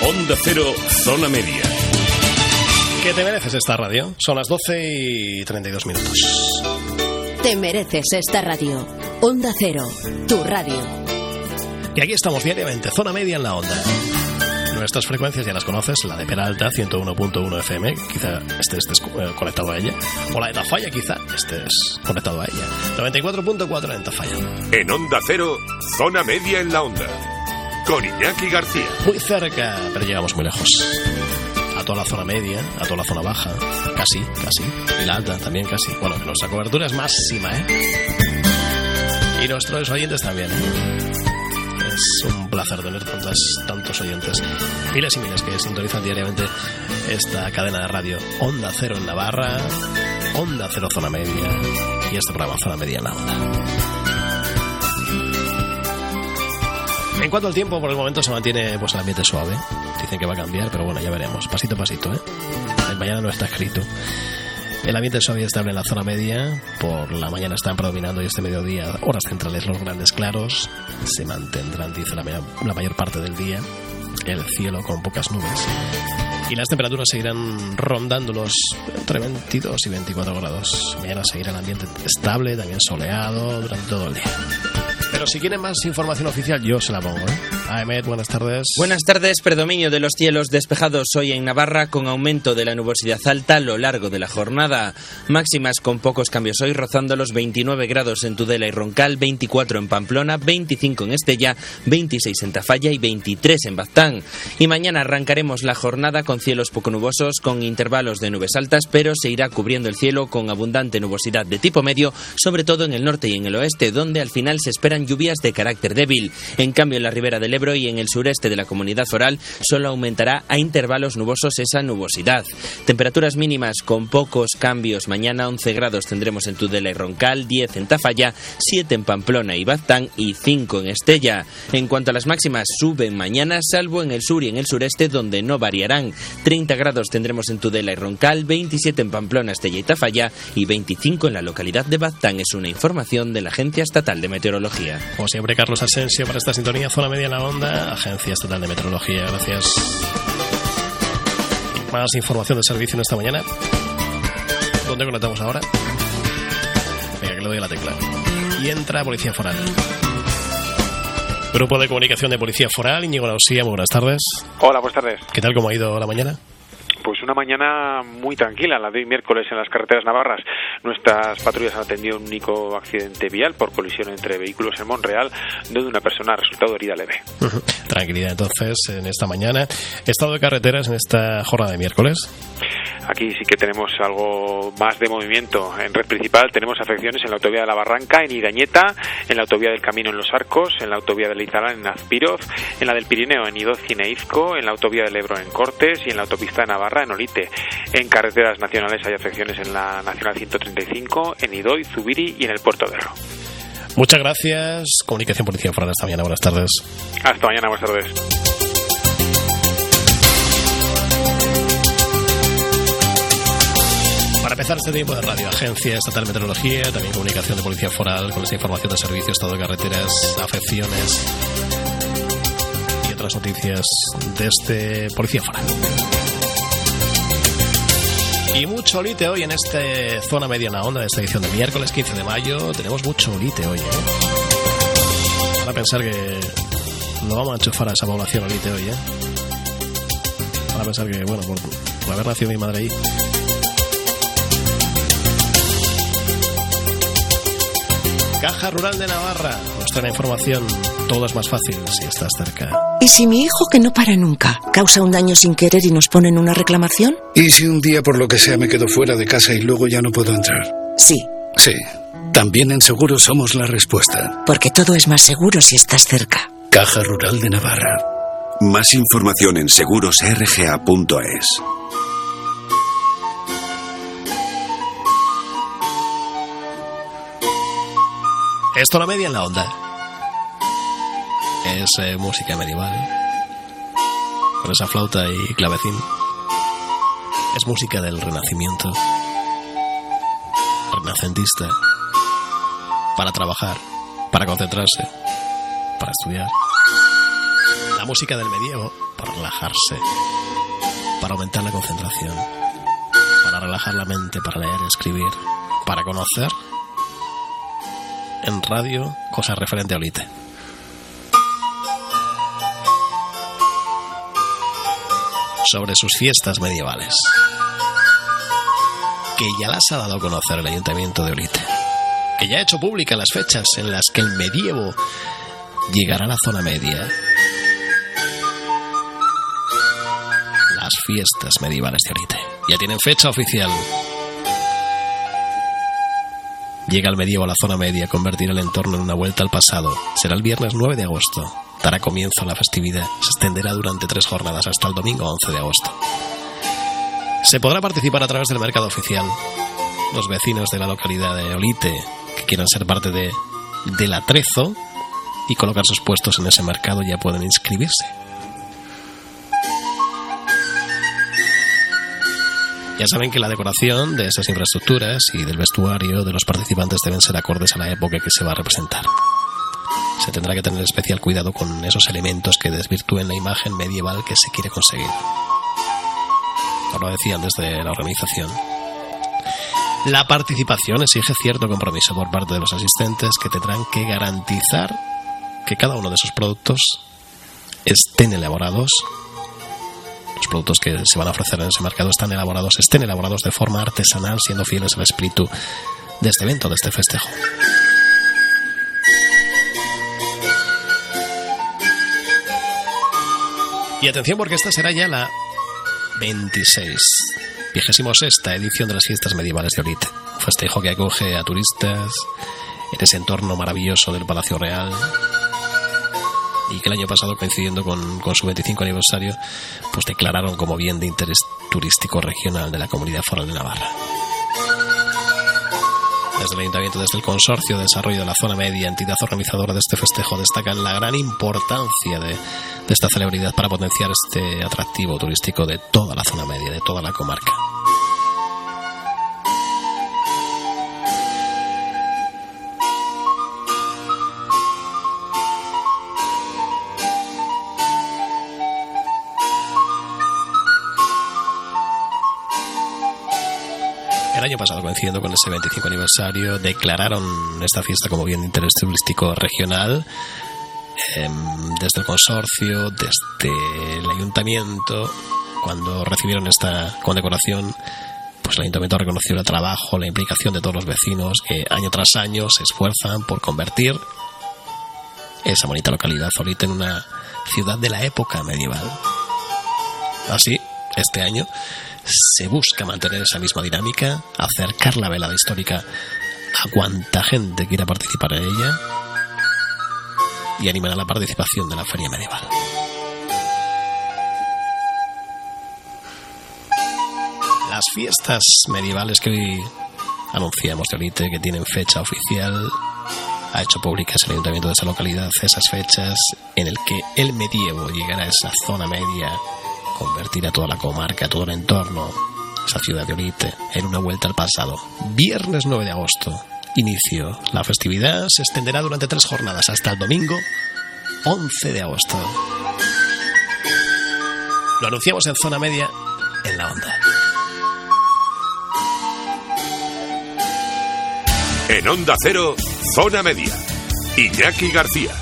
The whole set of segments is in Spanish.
Onda Cero, Zona Media. ¿Qué te mereces esta radio? Son las 12:32 minutos. Te mereces esta radio. Onda Cero, tu radio. Y aquí estamos diariamente, Zona Media en la Onda. Nuestras frecuencias ya las conoces, la de Peralta, 101.1 FM, quizá estés conectado a ella. O la de Tafalla, quizá estés conectado a ella. 94.4 en Tafalla. En Onda Cero, Zona Media en la Onda. Con Iñaki García. Muy cerca, pero llegamos muy lejos. A toda la zona media, a toda la zona baja, casi. Y la alta también casi. Bueno, que nuestra cobertura es máxima, Y nuestros oyentes también, Es un placer tener tantos oyentes, miles y miles que sintonizan diariamente esta cadena de radio Onda Cero en Navarra, Onda Cero Zona Media y este programa Zona Media en la Onda. En cuanto al tiempo, por el momento se mantiene el ambiente suave. Dicen que va a cambiar, pero bueno, ya veremos, pasito a pasito, El mañana no está escrito. El ambiente suave y estable en la zona media. Por la mañana están predominando y este mediodía, horas centrales, los grandes claros. Se mantendrán, dice, la mayor parte del día. El cielo con pocas nubes. Y las temperaturas seguirán rondando los entre 22 y 24 grados. Mañana seguirá el ambiente estable, también soleado durante todo el día. Pero si quieren más información oficial, yo se la pongo, Ahmed, buenas tardes. Buenas tardes. Predominio de los cielos despejados hoy en Navarra, con aumento de la nubosidad alta a lo largo de la jornada. Máximas con pocos cambios hoy, rozando los 29 grados en Tudela y Roncal, 24 en Pamplona, 25 en Estella, 26 en Tafalla y 23 en Baztán. Y mañana arrancaremos la jornada con cielos poco nubosos, con intervalos de nubes altas, pero se irá cubriendo el cielo con abundante nubosidad de tipo medio, sobre todo en el norte y en el oeste, donde al final se esperan lluvias de carácter débil. En cambio, en la ribera del Ebro y en el sureste de la Comunidad Foral solo aumentará a intervalos nubosos esa nubosidad. Temperaturas mínimas con pocos cambios. Mañana 11 grados tendremos en Tudela y Roncal, 10 en Tafalla, 7 en Pamplona y Baztán y 5 en Estella. En cuanto a las máximas, suben mañana, salvo en el sur y en el sureste, donde no variarán. 30 grados tendremos en Tudela y Roncal, 27 en Pamplona, Estella y Tafalla y 25 en la localidad de Baztán. Es una información de la Agencia Estatal de Meteorología. Como siempre, Carlos Asensio para esta sintonía Zona Media en la Onda, Agencia Estatal de Meteorología. Gracias. Más información de servicio en esta mañana. ¿Dónde conectamos ahora? Venga, que le doy a la tecla. Y entra Policía Foral. Grupo de Comunicación de Policía Foral, Íñigo Lausía, muy buenas tardes. Hola, buenas tardes. ¿Qué tal, cómo ha ido la mañana? Pues una mañana muy tranquila, la de hoy miércoles en las carreteras navarras. Nuestras patrullas han atendido un único accidente vial por colisión entre vehículos en Monreal, donde una persona ha resultado herida leve. Tranquilidad entonces en esta mañana. Estado de carreteras en esta jornada de miércoles. Aquí sí que tenemos algo más de movimiento. En red principal tenemos afecciones en la autovía de la Barranca, en Irañeta, en la autovía del Camino en Los Arcos, en la autovía de Leizarán en Azpiroz, en la del Pirineo en Idoz y Neizco, en la autovía del Ebro en Cortes y en la autopista de Navarra en Olite. En carreteras nacionales hay afecciones en la Nacional 135, en Idoy, Zubiri y en el Puerto de Erro. Muchas gracias. Comunicación Policía Foral, hasta mañana. Buenas tardes. Hasta mañana, buenas tardes. Para empezar este tiempo de radio, Agencia Estatal de Meteorología, también Comunicación de Policía Foral, con esta información de servicio, estado de carreteras, afecciones y otras noticias de este Policía Foral. Y mucho olite hoy en esta Zona Media en la Onda de esta edición de miércoles 15 de mayo. Tenemos mucho olite hoy, Para pensar que lo vamos a enchufar a esa población olite hoy, Para pensar que, bueno, por haber nacido mi madre ahí. Caja Rural de Navarra nos trae la información. Todo es más fácil si estás cerca. ¿Y si mi hijo, que no para nunca, causa un daño sin querer y nos ponen una reclamación? ¿Y si un día por lo que sea me quedo fuera de casa y luego ya no puedo entrar? Sí. Sí. También en Seguros somos la respuesta. Porque todo es más seguro si estás cerca. Caja Rural de Navarra. Más información en segurosrga.es. Esto la media en la onda. Es música medieval, con esa flauta y clavecín. Es música del Renacimiento, renacentista, para trabajar, para concentrarse, para estudiar. La música del medievo para relajarse, para aumentar la concentración, para relajar la mente, para leer, escribir, para conocer en radio cosas referentes a Olite. Sobre sus fiestas medievales, que ya las ha dado a conocer el Ayuntamiento de Olite, que ya ha hecho públicas las fechas en las que el medievo llegará a la zona media. Las fiestas medievales de Olite ya tienen fecha oficial. Llega el medievo a la zona media, convertirá el entorno en una vuelta al pasado. Será el viernes 9 de agosto. Dará comienzo a la festividad. Se extenderá durante 3 jornadas hasta el domingo 11 de agosto. Se podrá participar a través del mercado oficial. Los vecinos de la localidad de Olite que quieran ser parte del atrezo y colocar sus puestos en ese mercado ya pueden inscribirse. Ya saben que la decoración de esas infraestructuras y del vestuario de los participantes deben ser acordes a la época que se va a representar. Se tendrá que tener especial cuidado con esos elementos que desvirtúen la imagen medieval que se quiere conseguir. Nos lo decían desde la organización. La participación exige cierto compromiso por parte de los asistentes, que tendrán que garantizar que cada uno de esos productos estén elaborados. Los productos que se van a ofrecer en ese mercado estén elaborados de forma artesanal, siendo fieles al espíritu de este evento, de este festejo. Y atención, porque esta será ya la 26ª edición de las fiestas medievales de Olite. Un festejo que acoge a turistas en ese entorno maravilloso del Palacio Real, y que el año pasado, coincidiendo con su 25 aniversario, pues declararon como bien de interés turístico regional de la Comunidad Foral de Navarra. Desde el Ayuntamiento, desde el Consorcio de Desarrollo de la Zona Media, entidad organizadora de este festejo, destacan la gran importancia de esta celebridad para potenciar este atractivo turístico de toda la zona media, de toda la comarca. El año pasado, coincidiendo con ese 25 aniversario, declararon esta fiesta como bien de interés turístico regional. Desde el consorcio, desde el ayuntamiento, cuando recibieron esta condecoración, pues el ayuntamiento reconoció el trabajo, la implicación de todos los vecinos que año tras año se esfuerzan por convertir esa bonita localidad Olite en una ciudad de la época medieval. Así, este año se busca mantener esa misma dinámica, acercar la velada histórica a cuanta gente quiera participar en ella y animar a la participación de la feria medieval. Las fiestas medievales que hoy anunciamos de Olite, que tienen fecha oficial, ha hecho públicas el ayuntamiento de esa localidad esas fechas en el que el medievo llegará a esa zona media, convertirá toda la comarca, todo el entorno, esa ciudad de Olite, en una vuelta al pasado. Viernes 9 de agosto, inicio. La festividad se extenderá durante 3 jornadas hasta el domingo 11 de agosto. Lo anunciamos en Zona Media, en la Onda. En Onda Cero, Zona Media. Iñaki García.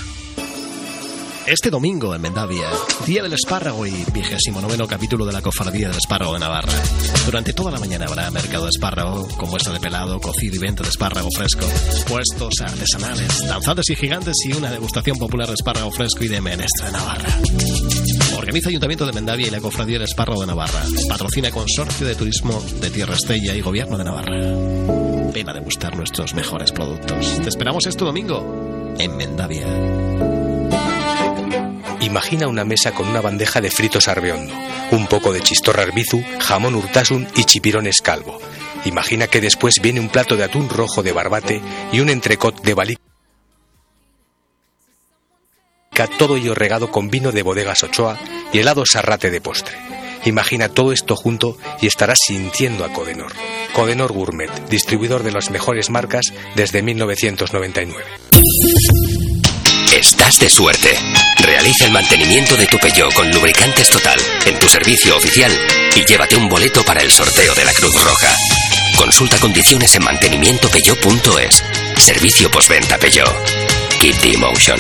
Este domingo en Mendavia, Día del Espárrago y 29º capítulo de la Cofradía del Espárrago de Navarra. Durante toda la mañana habrá mercado de espárrago, con muestra de pelado, cocido y venta de espárrago fresco, puestos artesanales, danzantes y gigantes y una degustación popular de espárrago fresco y de menestra de Navarra. Organiza Ayuntamiento de Mendavia y la Cofradía del Espárrago de Navarra. Patrocina Consorcio de Turismo de Tierra Estella y Gobierno de Navarra. Ven a degustar nuestros mejores productos. Te esperamos este domingo en Mendavia. Imagina una mesa con una bandeja de fritos Arbeondo, un poco de chistorra arbizu, jamón urtasun y chipirones calvo. Imagina que después viene un plato de atún rojo de barbate y un entrecot de balica, todo ello regado con vino de Bodegas Ochoa y helado Sarrate de postre. Imagina todo esto junto y estarás sintiendo a Codenor. Codenor Gourmet, distribuidor de las mejores marcas desde 1999. Estás de suerte. Realiza el mantenimiento de tu Peugeot con Lubricantes Total en tu servicio oficial y llévate un boleto para el sorteo de la Cruz Roja. Consulta condiciones en mantenimientopeugeot.es. Servicio postventa Peugeot. Keep the emotion.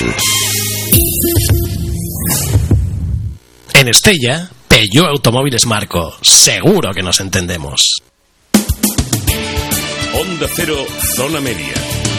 En Estella, Peugeot Automóviles Marco. Seguro que nos entendemos. Onda Cero, Zona Media.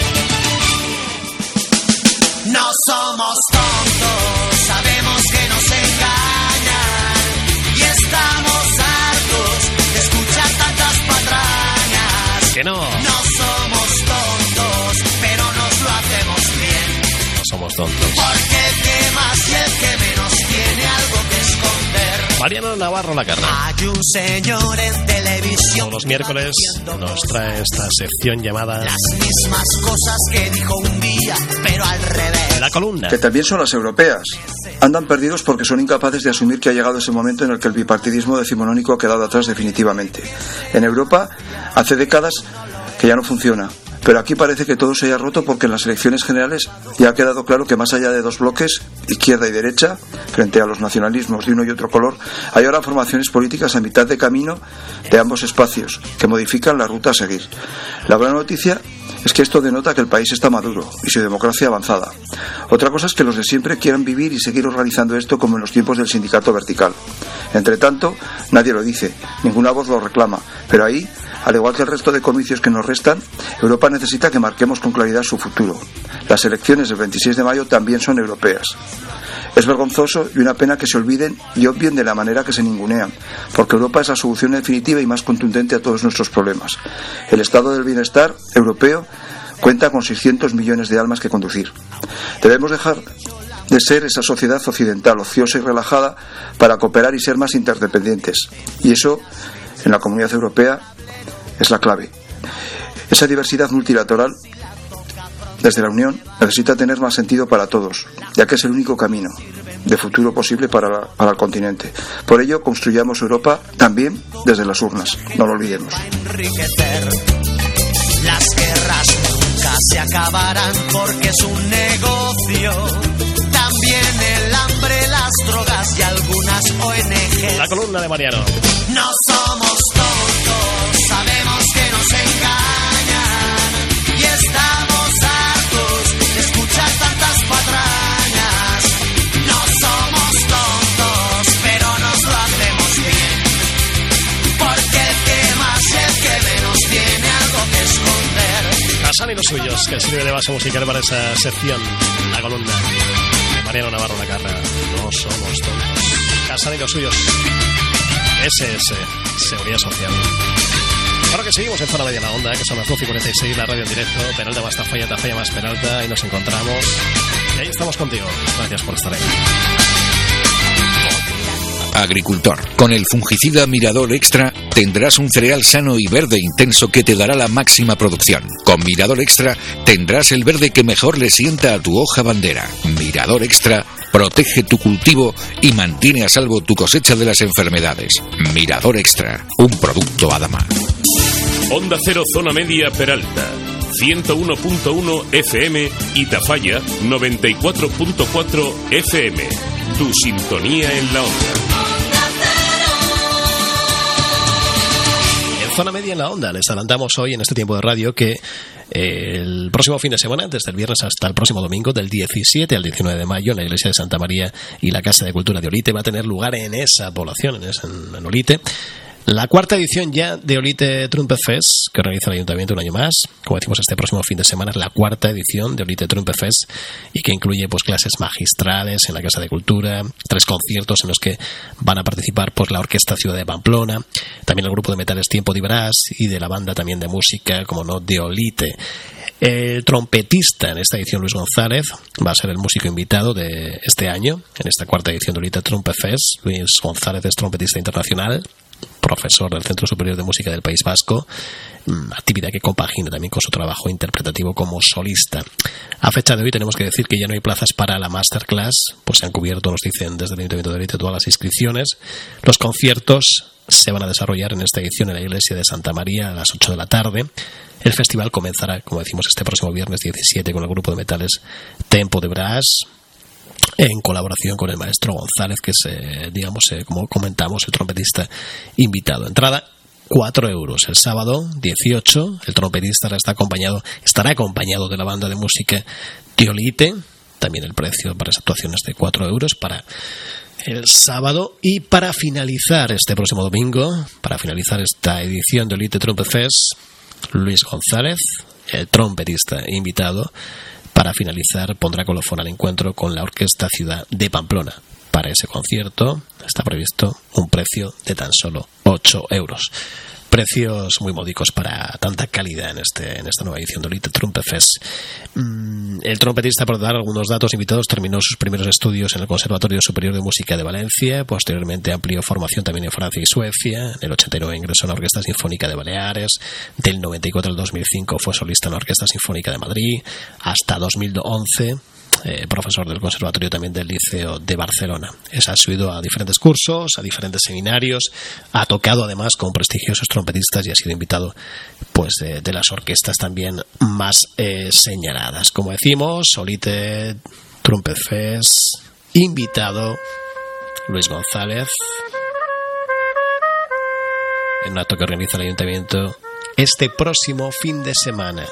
No somos tontos, sabemos que nos engañan y estamos hartos de escuchar tantas patrañas. Que no. No somos tontos, pero nos lo hacemos bien. No somos tontos. Porque el que más y el que menos tiene algo que esconder. Mariano Navarro Lacarra. Hay un señor en televisión. Todos los miércoles nos trae esta sección llamada Las mismas cosas que dijo un día, pero al revés. La columna. Que también son las europeas. Andan perdidos porque son incapaces de asumir que ha llegado ese momento en el que el bipartidismo decimonónico ha quedado atrás definitivamente. En Europa, hace décadas que ya no funciona. Pero aquí parece que todo se haya roto porque en las elecciones generales ya ha quedado claro que más allá de dos bloques, izquierda y derecha, frente a los nacionalismos de uno y otro color, hay ahora formaciones políticas a mitad de camino de ambos espacios, que modifican la ruta a seguir. La buena noticia es que esto denota que el país está maduro y su democracia avanzada. Otra cosa es que los de siempre quieran vivir y seguir organizando esto como en los tiempos del sindicato vertical. Entre tanto, nadie lo dice, ninguna voz lo reclama, pero ahí, al igual que el resto de comicios que nos restan, Europa necesita que marquemos con claridad su futuro. Las elecciones del 26 de mayo también son europeas. Es vergonzoso y una pena que se olviden y obvien de la manera que se ningunean, porque Europa es la solución definitiva y más contundente a todos nuestros problemas. El estado del bienestar europeo cuenta con 600 millones de almas que conducir. Debemos dejar de ser esa sociedad occidental ociosa y relajada para cooperar y ser más interdependientes. Y eso, en la Comunidad Europea, es la clave. Esa diversidad multilateral desde la Unión necesita tener más sentido para todos, ya que es el único camino de futuro posible para el continente. Por ello, construyamos Europa también desde las urnas, no lo olvidemos. Las guerras nunca se acabarán porque es un negocio. También el hambre, las drogas y algunas ONG. La columna de Mariano. No somos tontos, sabemos que nos engañan y estamos hartos de escuchar tantas patrañas. No somos tontos, pero nos lo hacemos bien. Porque el que más y el que menos tiene algo que esconder. Hassan y los suyos, que sirve de base musical para esa sección, la columna de Mariano Navarro Lacarra. No somos tontos. Hassan y los suyos. SS, Seguridad Social. Ahora que seguimos en Zona Media en la Onda, que son las 12:46, la radio en directo, Peralta más Tafalla, Tafalla más Peralta, ahí nos encontramos. Y ahí estamos contigo. Gracias por estar ahí. Agricultor. Con el fungicida Mirador Extra tendrás un cereal sano y verde intenso que te dará la máxima producción. Con Mirador Extra tendrás el verde que mejor le sienta a tu hoja bandera. Mirador Extra protege tu cultivo y mantiene a salvo tu cosecha de las enfermedades. Mirador Extra, un producto Adama. Onda Cero Zona Media Peralta, 101.1 FM y Tafalla 94.4 FM. Tu sintonía en la onda. En Zona Media en la Onda les adelantamos hoy en este tiempo de radio que el próximo fin de semana, desde el viernes hasta el próximo domingo, del 17 al 19 de mayo, en la iglesia de Santa María y la Casa de Cultura de Olite, va a tener lugar en esa población, en Olite, la cuarta edición ya de Olite Trumpet Fest, que organiza el Ayuntamiento un año más. Como decimos, este próximo fin de semana es la cuarta edición de Olite Trumpet Fest y que incluye pues clases magistrales en la Casa de Cultura, 3 conciertos en los que van a participar pues la Orquesta Ciudad de Pamplona, también el grupo de metales Tiempo de Brás y de la banda también de música, como no, de Olite. El trompetista en esta edición, Luis González, va a ser el músico invitado de este año, en esta cuarta edición de Olite Trumpet Fest. Luis González es trompetista internacional, profesor del Centro Superior de Música del País Vasco, actividad que compagina también con su trabajo interpretativo como solista. A fecha de hoy tenemos que decir que ya no hay plazas para la masterclass, pues se han cubierto, nos dicen desde el Ayuntamiento de Olite, todas las inscripciones. Los conciertos se van a desarrollar en esta edición en la iglesia de Santa María a las 8 de la tarde. El festival comenzará, como decimos, este próximo viernes 17 con el grupo de metales Tempo de Brás. en colaboración con el maestro González, que es, como comentamos, el trompetista invitado. Entrada 4 euros. El sábado 18 el trompetista estará acompañado de la banda de música Teolite. También el precio para esa actuación es de 4 euros para el sábado. Y para finalizar este próximo domingo, para finalizar esta edición de Olite Trumpet Fest, Luis González, el trompetista invitado, para finalizar pondrá colofón al encuentro con la Orquesta Ciudad de Pamplona. Para ese concierto está previsto un precio de tan solo 8 euros. Precios muy módicos para tanta calidad en esta nueva edición de Olite Trumpet Fest. El trompetista, por dar algunos datos invitados, terminó sus primeros estudios en el Conservatorio Superior de Música de Valencia. Posteriormente amplió formación también en Francia y Suecia. En el 89 ingresó en la Orquesta Sinfónica de Baleares. Del 94 al 2005 fue solista en la Orquesta Sinfónica de Madrid. Hasta 2011 profesor del Conservatorio también del Liceo de Barcelona. Ha subido a diferentes cursos, a diferentes seminarios, ha tocado además con prestigiosos trompetistas y ha sido invitado pues de las orquestas también más señaladas. Como decimos, Olite Trumpet Fest, invitado Luis González, en un acto que organiza el Ayuntamiento este próximo fin de semana.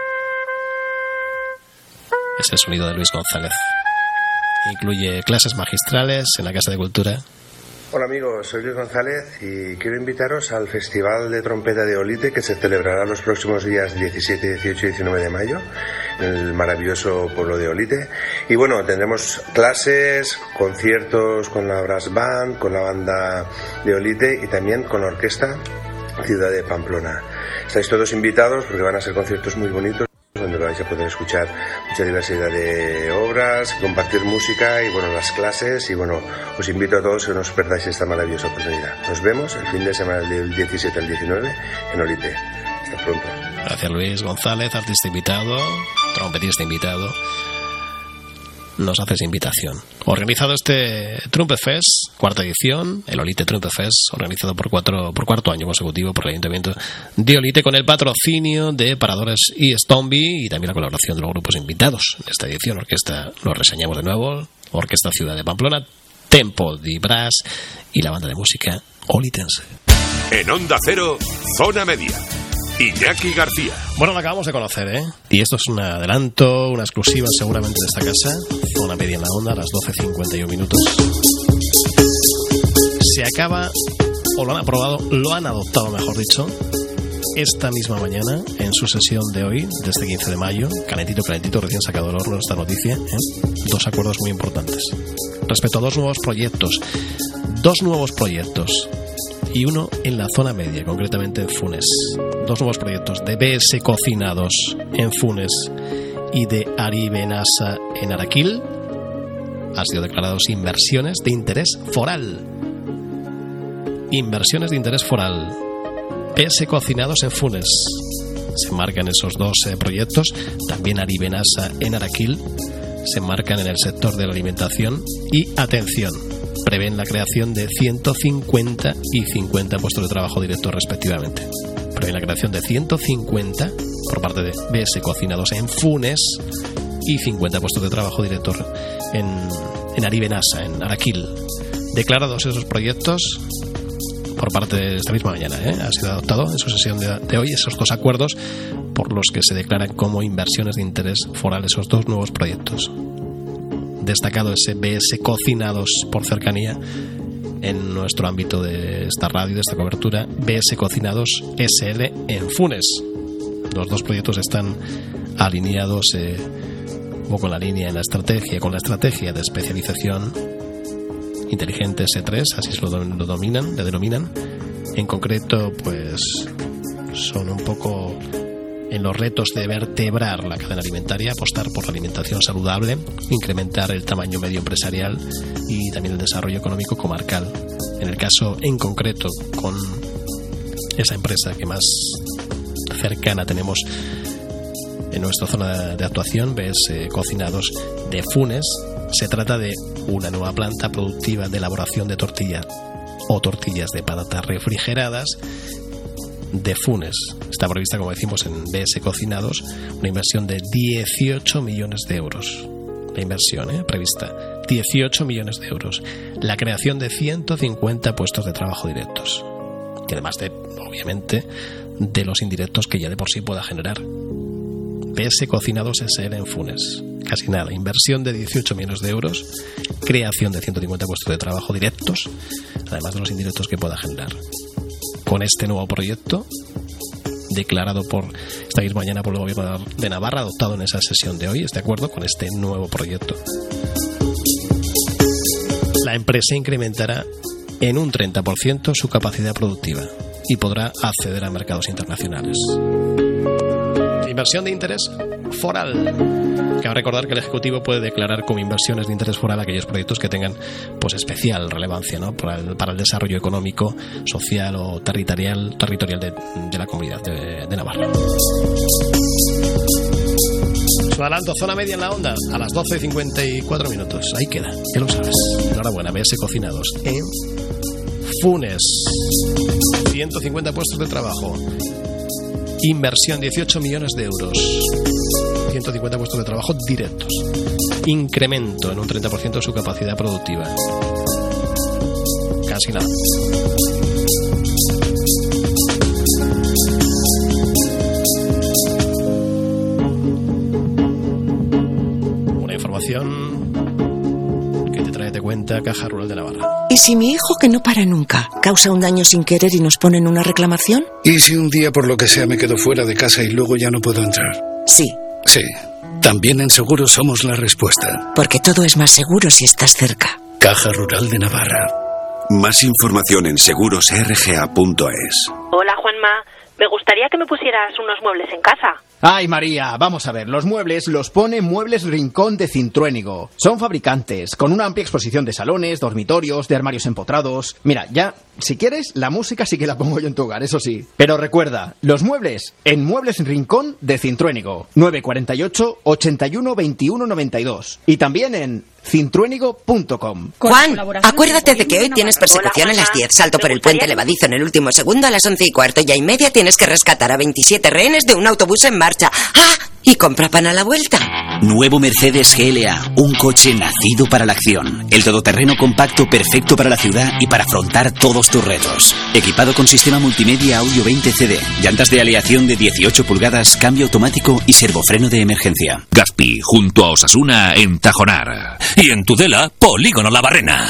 Es el sonido de Luis González. Incluye clases magistrales en la Casa de Cultura. Hola amigos, soy Luis González y quiero invitaros al Festival de Trompeta de Olite, que se celebrará los próximos días 17, 18 y 19 de mayo en el maravilloso pueblo de Olite. Y bueno, tendremos clases, conciertos con la Brass Band, con la banda de Olite y también con la Orquesta Ciudad de Pamplona. Estáis todos invitados porque van a ser conciertos muy bonitos, donde vais a poder escuchar mucha diversidad de obras, compartir música y bueno, las clases. Y bueno, os invito a todos a que no os perdáis esta maravillosa oportunidad. Nos vemos el fin de semana del 17 al 19 en Olite. Hasta pronto. Gracias Luis González, artista invitado, trompetista invitado. Nos haces invitación. Organizado este Trumpet Fest, cuarta edición, el Olite Trumpet Fest, organizado por cuarto año consecutivo por el Ayuntamiento de Olite, con el patrocinio de Paradores y Stomby y también la colaboración de los grupos invitados en esta edición. Orquesta, lo reseñamos de nuevo, Orquesta Ciudad de Pamplona, Tempo di Brass y la banda de música olitense. En Onda Cero, Zona Media, Iñaki García. Bueno, lo acabamos de conocer, ¿eh? Y esto es un adelanto, una exclusiva seguramente de esta casa. Zona Media en la Onda, a las 12:51 minutos. Se acaba, o lo han aprobado, lo han adoptado, mejor dicho, esta misma mañana, en su sesión de hoy, de este 15 de mayo, calentito, recién sacado del horno esta noticia, ¿eh? Dos acuerdos muy importantes. Respecto a dos nuevos proyectos y uno en la zona media, concretamente en Funes. Dos nuevos proyectos de BS Cocinados en Funes y de Aribenasa en Araquil han sido declarados inversiones de interés foral. Inversiones de interés foral. BS Cocinados en Funes. Se marcan esos dos proyectos. También Aribenasa en Araquil se marcan en el sector de la alimentación y atención. Prevén la creación de 150 y 50 puestos de trabajo directos respectivamente. Prevén la creación de 150 por parte de BS Cocinados en Funes y 50 puestos de trabajo directos en Aribenasa, en Araquil. Declarados esos proyectos por parte de esta misma mañana, ha sido adoptado en su sesión de hoy esos dos acuerdos por los que se declaran como inversiones de interés foral esos dos nuevos proyectos. Destacado ese BS Cocinados por cercanía en nuestro ámbito de esta radio, de esta cobertura, BS Cocinados SL en Funes. Los dos proyectos están alineados un poco en la línea con la estrategia de especialización inteligente S3, así lo denominan. En concreto, pues son un poco en los retos de vertebrar la cadena alimentaria, apostar por la alimentación saludable, incrementar el tamaño medio empresarial y también el desarrollo económico comarcal. En el caso en concreto con esa empresa que más cercana tenemos en nuestra zona de actuación, BS Cocinados de Funes, se trata de una nueva planta productiva de elaboración de tortillas o tortillas de patatas refrigeradas de Funes. Está prevista, como decimos, en BS Cocinados una inversión de 18 millones de euros. La inversión prevista, 18 millones de euros, la creación de 150 puestos de trabajo directos. Y además de, obviamente, de los indirectos que ya de por sí pueda generar. PS Cocinados SL en Funes. Casi nada. Inversión de 18 millones de euros, creación de 150 puestos de trabajo directos, además de los indirectos que pueda generar. Con este nuevo proyecto, declarado por esta misma mañana por el Gobierno de Navarra, adoptado en esa sesión de hoy, ¿es de acuerdo con este nuevo proyecto? La empresa incrementará en un 30% su capacidad productiva y podrá acceder a mercados internacionales. Inversión de interés foral. Cabe recordar que el Ejecutivo puede declarar como inversiones de interés foral aquellos proyectos que tengan pues especial relevancia, ¿no? para el desarrollo económico, social o territorial de la comunidad de Navarra. Su adelanto, zona media en la onda, a las 12:54 minutos. Ahí queda, ya lo sabes. Enhorabuena, BS Cocinados en Funes. 150 puestos de trabajo. Inversión 18 millones de euros. 150 puestos de trabajo directos. Incremento en un 30% de su capacidad productiva. Casi nada. Una información que te trae de cuenta Caja Rural de Navarra. ¿Y si mi hijo, que no para nunca, causa un daño sin querer y nos ponen una reclamación? ¿Y si un día por lo que sea me quedo fuera de casa y luego ya no puedo entrar? Sí. Sí. También en Seguros somos la respuesta. Porque todo es más seguro si estás cerca. Caja Rural de Navarra. Más información en segurosrga.es. Hola, Juanma. Me gustaría que me pusieras unos muebles en casa. Ay, María, vamos a ver, los muebles los pone Muebles Rincón de Cintruénigo. Son fabricantes, con una amplia exposición de salones, dormitorios, de armarios empotrados. Mira, ya, si quieres, la música sí que la pongo yo en tu hogar, eso sí. Pero recuerda, los muebles en Muebles Rincón de Cintruénigo. 948 81 21 92. Y también en cintruénigo.com. Juan, acuérdate de que hoy tienes persecución a las 10, salto por el puente levadizo en el último segundo, a las 11:15 y a y media tienes que rescatar a 27 rehenes de un autobús en marcha. ¡Ah! Y compra pan a la vuelta. Nuevo Mercedes GLA, un coche nacido para la acción. El todoterreno compacto perfecto para la ciudad y para afrontar todos tus retos. Equipado con sistema multimedia audio 20 CD, llantas de aleación de 18 pulgadas, cambio automático y servofreno de emergencia. Gaspi, junto a Osasuna, en Tajonar. Y en Tudela, Polígono La Barrena.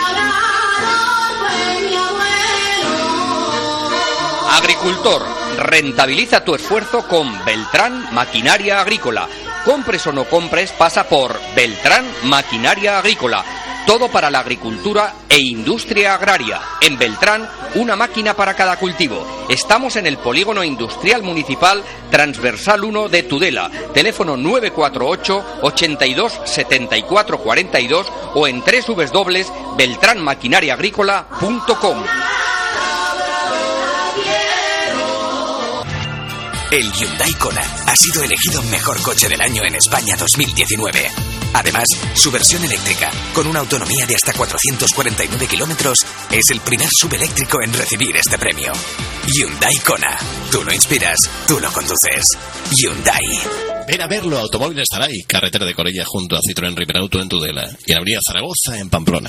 Agricultor, rentabiliza tu esfuerzo con Beltrán Maquinaria Agrícola. Compres o no compres, pasa por Beltrán Maquinaria Agrícola. Todo para la agricultura e industria agraria. En Beltrán, una máquina para cada cultivo. Estamos en el Polígono Industrial Municipal Transversal 1 de Tudela. Teléfono 948 82 74 42 o en www.beltranmaquinariaagrícola.com. El Hyundai Kona ha sido elegido mejor coche del año en España 2019. Además, su versión eléctrica, con una autonomía de hasta 449 kilómetros, es el primer subeléctrico en recibir este premio. Hyundai Kona. Tú lo inspiras, tú lo conduces. Hyundai. Ven a verlo, Automóviles Zaray, carretera de Corella junto a Citroën Riberauto en Tudela y en Avenida Zaragoza en Pamplona.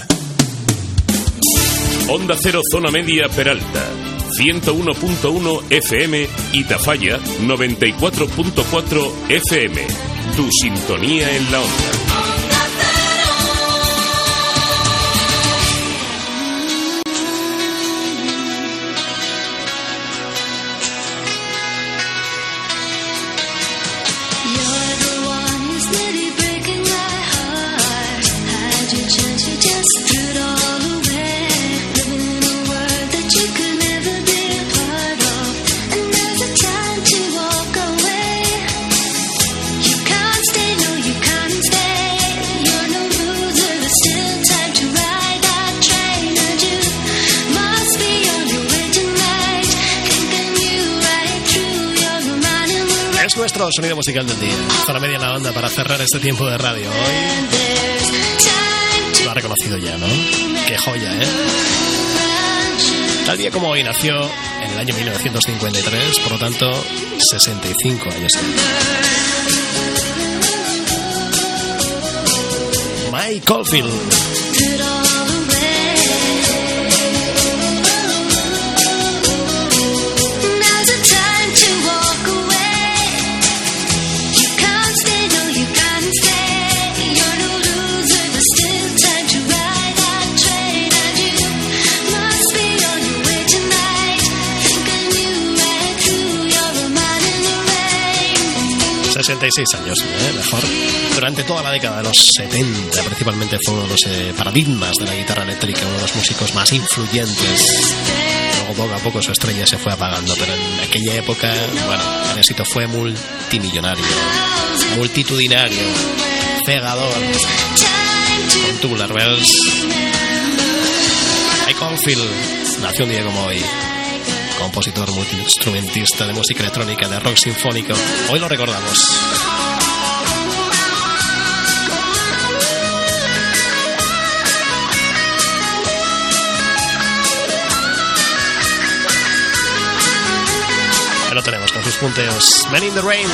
Onda Cero Zona Media Peralta, 101.1 FM y Tafalla 94.4 FM. Tu sintonía en la onda. Nuestro sonido musical del día, Zona Media en la onda, para cerrar este tiempo de radio. Hoy lo ha reconocido ya, ¿no? Qué joya, ¿eh? Tal día como hoy nació en el año 1953, por lo tanto 65 años. Mike Oldfield. Años, mejor. Durante toda la década de los 70, principalmente fue uno de los paradigmas de la guitarra eléctrica, uno de los músicos más influyentes. Luego poco a poco su estrella se fue apagando, pero en aquella época, bueno, el éxito fue multimillonario, multitudinario, cegador, con Tubular Bells. Mike Oldfield nació un día como hoy. Compositor, multiinstrumentista de música electrónica, de rock sinfónico. Hoy lo recordamos. Ahí lo tenemos con sus punteos. Men in the Rain.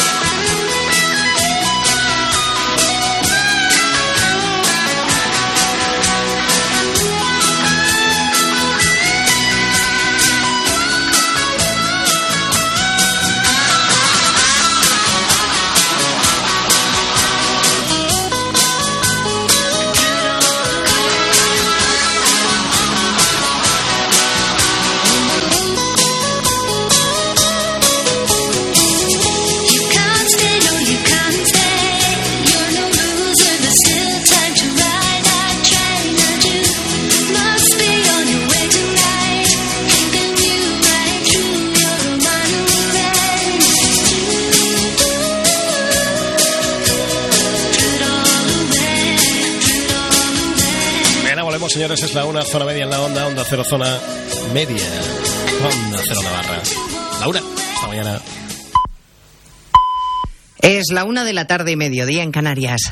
Señores, es la 1, zona media en la onda cero, zona media, onda cero Navarra. Laura, hasta mañana. Es la 1 de la tarde y mediodía en Canarias.